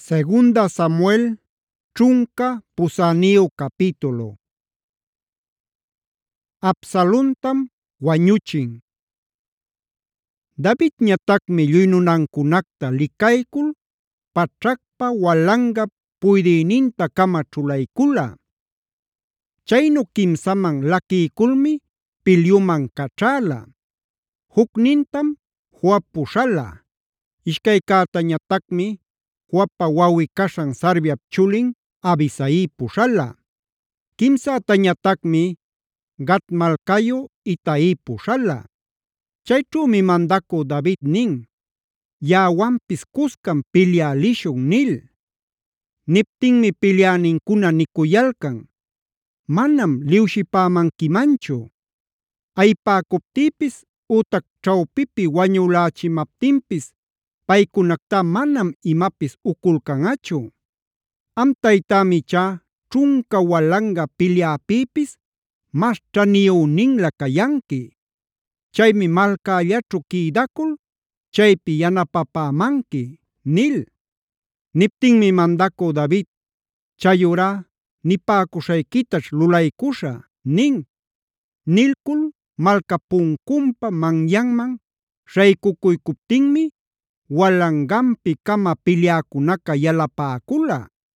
Segunda Samuel ćhunka pusaniyu capítulo. Absalontam wañuchin. Davidñatacmi lluy nunancunacta licaycul paćhacpa walanga puydïninta-cama ćhulaycula. Chaynu kimsaman laquiyculmi pilyuman kaćhäla. Jucnintam Joab puśhala. Ishkaykätañatacmi Joabpa wawꞌi-kashan Sarviap chulin Abisai puśhala. Kimsätañatacmi Gat malkayu Itai puśhala. Chayćhümi mandacü David nin: “Yaꞌawanpis cuscam pilyä lishun” nil. Niptinmi pilyänincuna nicuyalcan: “Manam liwshipämanquimanchu. Ayipäcuptïpis ütac ćhawpipi wañulächimaptinpis paycunacta manam imapis uculcanꞌachu. Am taytämi ichá ćhunka walanga pilyäpïpis mas ćhaniyüninlä cayanqui. Chaymi malcällaćhu quïdacul chaypi yanapapämanqui” nil. Niptinmi mandacü David: “Chayurá nipäcuśhayquitaćh lulaycuśhä” nin. Nilcul malca puncunpa manyanman śhaycucuycuptinmi walanganpi-cama pilyäcunaca yalapäcula.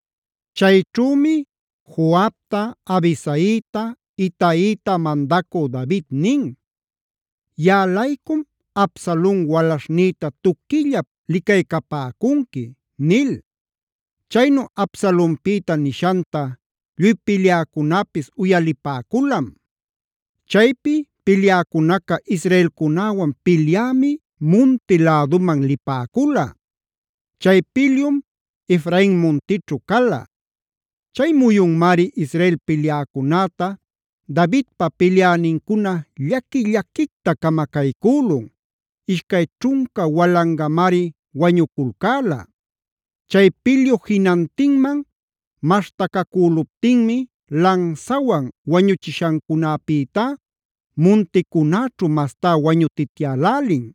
Chayćhümi Joabta, Abisaita, Itaita mandacü David nin: “Yaꞌalaycum Absalon walaśhnïta tuquillap licaycapäcunqui” nil. Chaynu Absalonpïta nishanta lluy pilyäcunapis uyalipäculam. Chaypi pilyäcunaca israelcunäwan pilyämi munti läduman lipäcula. Chay pilyum Efrain muntićhu cala. Chay muyunmari Israel pilyäcunäta Davidpa pilyänincuna llaki-llaquicta camacaycülun. Ishkay ćhunka walangamari wañuculcäla. Chay pilyu jinantinman maśhtacacüluptinmi lansawan wañuchishancunapïtá munticunäćhu mastá wañutityälälin.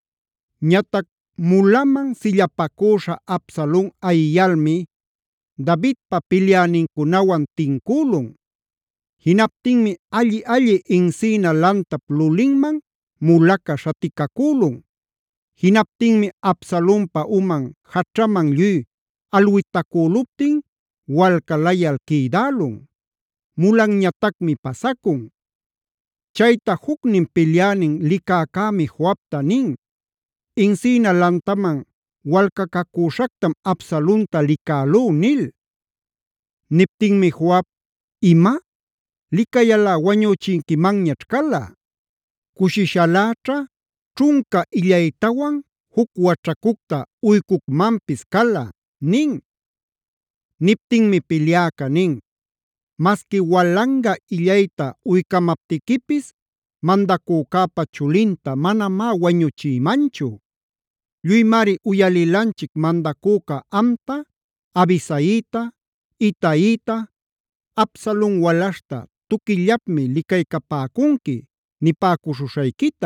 Ñatac mulaman sillapacüśha Absalon ayiyalmi Davidpa pilyänincunawan tincülun. Jinaptinmi alli-alli encina lantap lulinman mulaca śhaticacülun. Jinaptinmi Absalonpa uman haćhaman lluy alwitacüluptin walcalayal quïdälun. Mulanñatacmi pasacun. Chayta jucnin pilyänin licäcämi Joabta nin: “Encina lantaman walcacacüśhactam Absalonta licälú” nil. Niptinmi Joab: “¿Ima? Licayalꞌa wañüchinquimanñaćh cala. Cushishaläćha ćhunka illaytawan juc waćhacucta uycucmanpis cala” nin. Niptinmi pilyäca nin: “Masqui walanga illayta uycamaptiquipis mandacücäpa chulinta manamá wañuchiymanchu. Lluymari uyalilanchic mandacüca amta, Abisaita, Itaita, Absalon walaśhta tuquillapmi licaycapäcunqui nipäcuśhuśhayquita.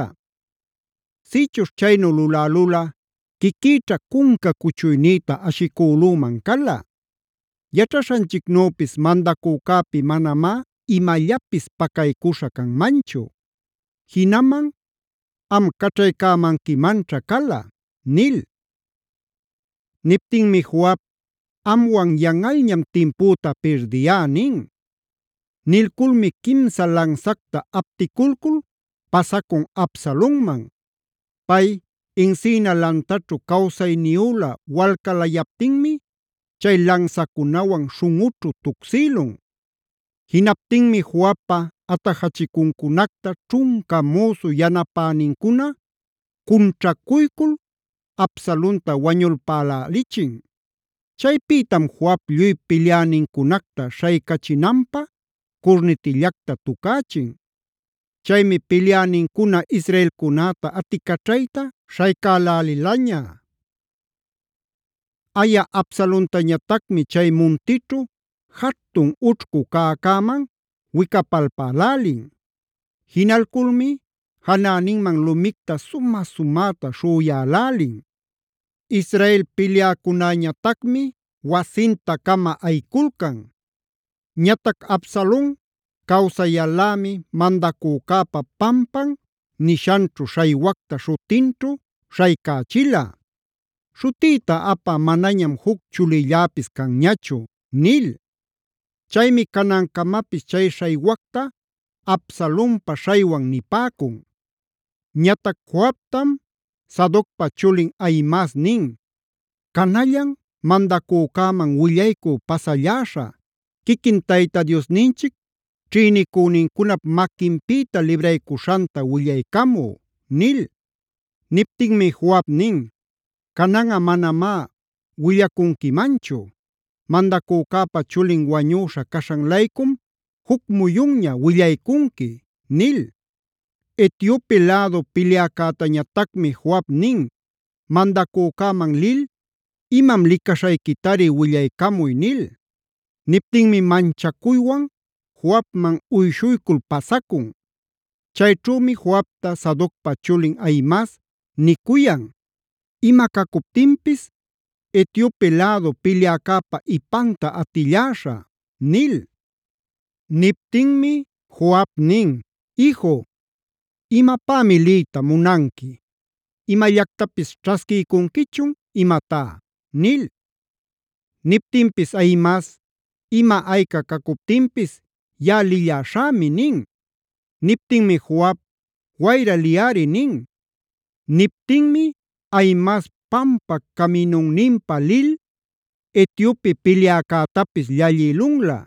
Sïchuśh chaynu lulälula quiquïćha cunca cuchuynïta ashicülüman cala. Yaćhaśhanchicnüpis mandacücäpi manamá imallapis pacaycuśha canmanchu. Jinaman am caćhaycämanquimanćha cala” nil. Niptinmi Joab: “Amwan yanꞌalñam timpüta pirdiyä” nin. Nilculmi quimsa lansacta apticulcul pasacun Absalonman. Pay encina lantaćhu kawsayniyüla walcalayaptinmi chay lansacunawan śhunꞌućhu tuksïlun. Jinaptinmi Joabpa atajachicuncunacta ćhunka müsu yanapänincuna cunćhacuycul Absalonta wañulpälälichin. Chaypïtam Joab lluy pilyänincunacta śhaycachinanpä curnitillacta tucächin. Chaymi pilyänincuna israelcunäta aticaćhayta śhaycälälilaña. Aya Absalontañatacmi chay muntićhu jatun ućhcu cäcäman wicapalpälälin. Jinalculmi janäninman lumicta sumä-sumäta śhüyälälin. Israel pilyäcunäñatacmi wasintakama aykulkan. Ñatac Absalon kawsayalämi mandacücäpa pampan nishanćhu Shaywacta śhutinćhu śhaycächila. Śhutiyta apä manañam huk chulilläpis kanñachu nil. Chaymi canankamapis chay Shaywacta Absalompa Shaywan nipäcun. Ñatac Joabtam Sadocpa chulin Ahimaas nin: “Kanallan mandacücäman willaycü pasalläśhä, quiquin Tayta Diosninchic ćhïnicünincunap maquinpïta libraycuśhanta willaycamü” nil. Niptinmi Joab nin: “Cananꞌa manamá willacunquimanchu. Mandacücäpa chulin wañüśha caśhan-laycum juc muyunña willaycunqui” nil. Etiope lädu pilyäcätañatacmi Joab nin: “Mandacücäman lil, imam licaśhayquitari willaycamuy” nil. Niptinmi manchacuywan Joabman uyshuycul pasacun. Chayćhümi Joabta Sadocpa chulin Ahimaas nicuyan: “Ima cacuptinpis Etiope lädu pilyäcäpa ipanta atilläśhä” nil. Niptinmi Joab nin: “Iju, ¿imapämi liyta munanqui? ¿Imallactapis ćhasquiycunquichun imatá?” nil. Niptinpis Ahimaas: “Ima ayca cacuptinpis yaꞌa lilläśhämi” nin. Niptinmi Joab: “Wayra liyꞌari” nin. Niptinmi Ahimaas pampa caminunninpa lil Etiope pilyäcätapis llallïlunla.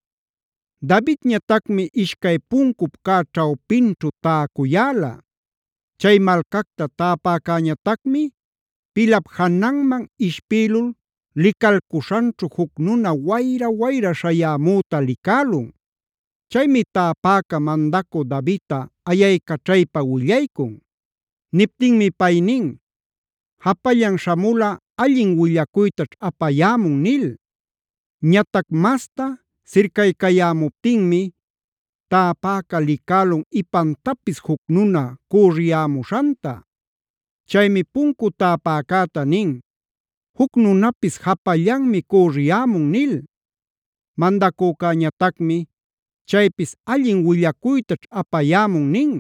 Davidñatacmi ishcay puncup cä ćhawpinćhu täcuyäla. Chay malcacta täpäcäñatacmi pilap jananman ishpïlul licalcuśhanćhu juc nuna wayra-wayra śhayämüta licälun. Chaymi täpäca mandacü Davidta ayaycaćhaypa willaycun. Niptinmi pay nin: “Japallan śhamulꞌa allin willacuytaćh apayämun” nil. Ñatac masta sircaycayämuptinmi täpäca licälun ipantapis juc nuna cürriyämuśhanta. Chaymi puncu täpäcäta nin: “Juc nunapis japallanmi cürriyämun” nil. Mandacücäñatacmi: “Chaypis allin willacuytaćh apayämun” nin.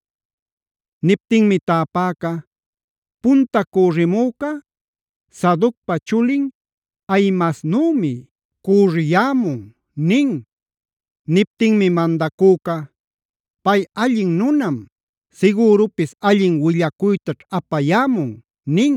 Niptinmi täpäca: “Punta cürrimüca Sadocpa chulin Ahimaasnümi cürriyämun” nin. Niptinmi mandacüca: “Pay allin nunam, sigürupis allin willacuytaćh apayämun” nin.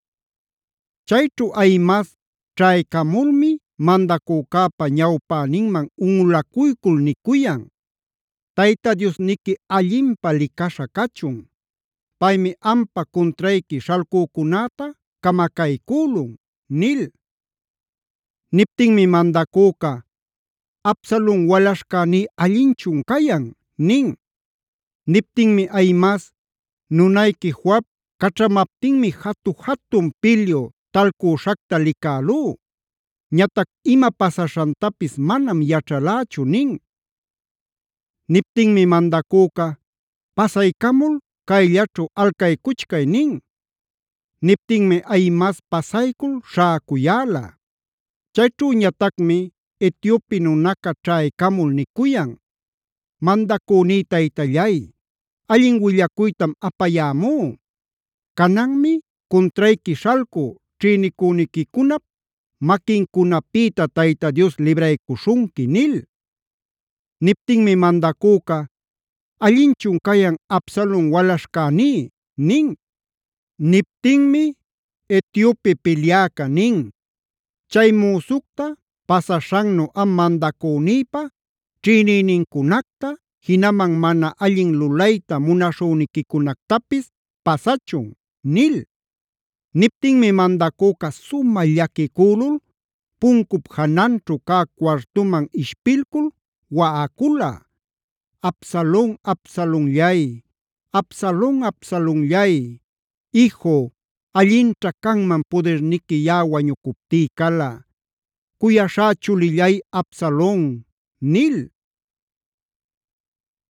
Chayćhu Ahimaas ćhaycamulmi mandacücäpa ñawpäninman unꞌulacuycul nicuyan: “Tayta Diosniqui allinpä licaśha cachun. Paymi ampa cuntrayqui śhalcücunäta camacaycülun” nil. Niptinmi mandacüca: “¿Absalon walaśhcäní allinchun cayan?” nin. Niptinmi Ahimaas: “Nunayqui Joab caćhamaptinmi jatu-jatun pilyu talcüśhacta licälú. Ñatac ima pasaśhantapis manam yaćhalächu” nin. Niptinmi mandacüca: “Pasaycamul kayllaćhu alcaycuchkay” nin. Niptinmi Ahimaas pasaycul śhäcuyäla. Chayćhüñatacmi Etiope nunaca ćhaycamul nicuyan: “Mandacüní taytallay, allin willacuytam apayämú. Cananmi cuntrayqui śhalcü ćhïnicüniquicunap maquincunapïta Tayta Dios libraycuśhunqui” nil. Niptinmi mandacüca: “¿Allinchun cayan Absalon walaśhcäní?” nin. Niptinmi Etiope pilyäca nin: “Chay müsucta pasaśhannu am mandacünïpa ćhïnïnincunacta, jinaman mana allin lulayta munaśhüniquicunactapis pasachun” nil. Niptinmi mandacüca sumä llaquicülul puncup jananćhu cä cuartuman ishpilcul waꞌacula: “Absalon, Absalonllay, Absalon, Absalonllay, iju, allinćha canman puderniqui yaꞌa wañucuptí cala. Kuyaśhá chulillay Absalon” nil.